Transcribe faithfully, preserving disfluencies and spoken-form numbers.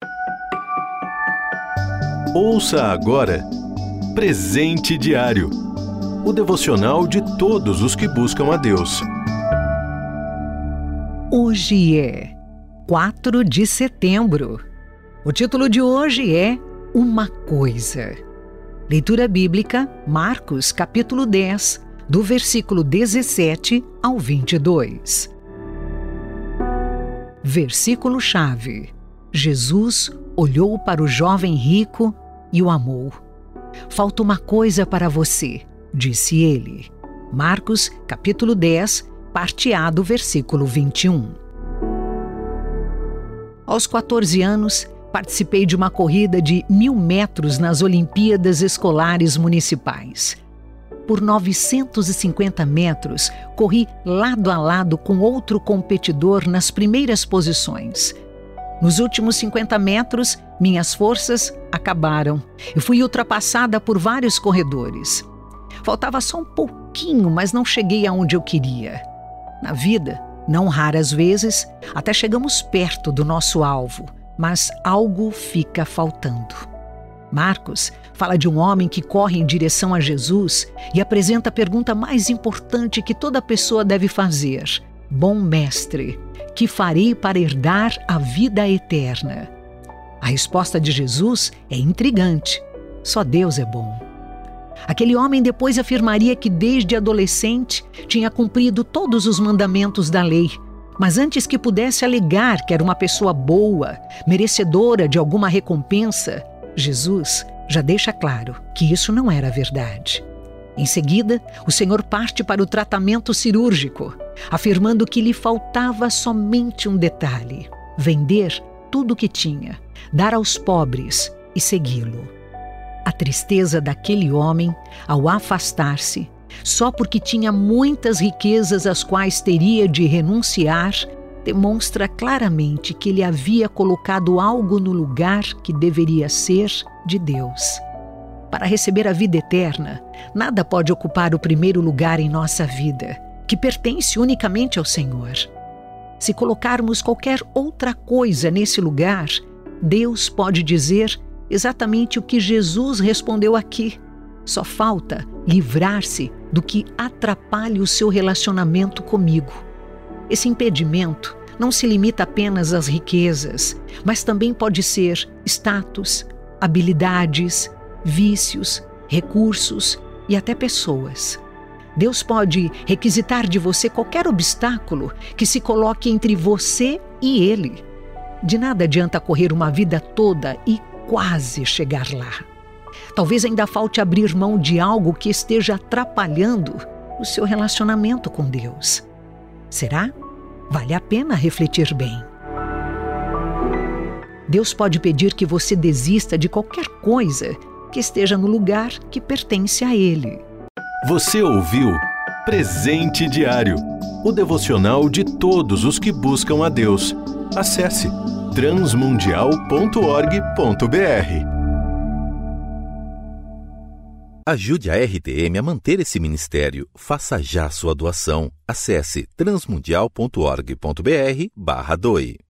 Ouça agora Presente Diário, o devocional de todos os que buscam a Deus. Hoje é quatro de setembro. O título de hoje é Uma Coisa. Leitura bíblica, Marcos, capítulo dez, do versículo dezessete ao vinte e dois. Versículo-chave: Jesus olhou para o jovem rico e o amou. Falta uma coisa para você, disse ele. Marcos, capítulo dez, parte A do versículo vinte e um. Aos quatorze anos, participei de uma corrida de mil metros nas Olimpíadas Escolares Municipais. Por novecentos e cinquenta metros, corri lado a lado com outro competidor nas primeiras posições. Nos últimos cinquenta metros, minhas forças acabaram e fui ultrapassada por vários corredores. Faltava só um pouquinho, mas não cheguei aonde eu queria. Na vida, não raras vezes, até chegamos perto do nosso alvo, mas algo fica faltando. Marcos fala de um homem que corre em direção a Jesus e apresenta a pergunta mais importante que toda pessoa deve fazer: Bom mestre, que farei para herdar a vida eterna? A resposta de Jesus é intrigante: só Deus é bom. Aquele homem depois afirmaria que desde adolescente tinha cumprido todos os mandamentos da lei, mas antes que pudesse alegar que era uma pessoa boa, merecedora de alguma recompensa, Jesus já deixa claro que isso não era verdade. Em seguida, o Senhor parte para o tratamento cirúrgico, afirmando que lhe faltava somente um detalhe: vender tudo o que tinha, dar aos pobres e segui-lo. A tristeza daquele homem ao afastar-se, só porque tinha muitas riquezas às quais teria de renunciar, demonstra claramente que ele havia colocado algo no lugar que deveria ser de Deus. Para receber a vida eterna, nada pode ocupar o primeiro lugar em nossa vida, que pertence unicamente ao Senhor. Se colocarmos qualquer outra coisa nesse lugar, Deus pode dizer exatamente o que Jesus respondeu aqui: só falta livrar-se do que atrapalhe o seu relacionamento comigo. Esse impedimento não se limita apenas às riquezas, mas também pode ser status, habilidades, vícios, recursos e até pessoas. Deus pode requisitar de você qualquer obstáculo que se coloque entre você e Ele. De nada adianta correr uma vida toda e quase chegar lá. Talvez ainda falte abrir mão de algo que esteja atrapalhando o seu relacionamento com Deus. Será? Vale a pena refletir bem. Deus pode pedir que você desista de qualquer coisa que esteja no lugar que pertence a Ele. Você ouviu Presente Diário, o devocional de todos os que buscam a Deus. Acesse transmundial ponto org ponto br. Ajude a R T M a manter esse ministério. Faça já sua doação. Acesse transmundial ponto org ponto br barra doe.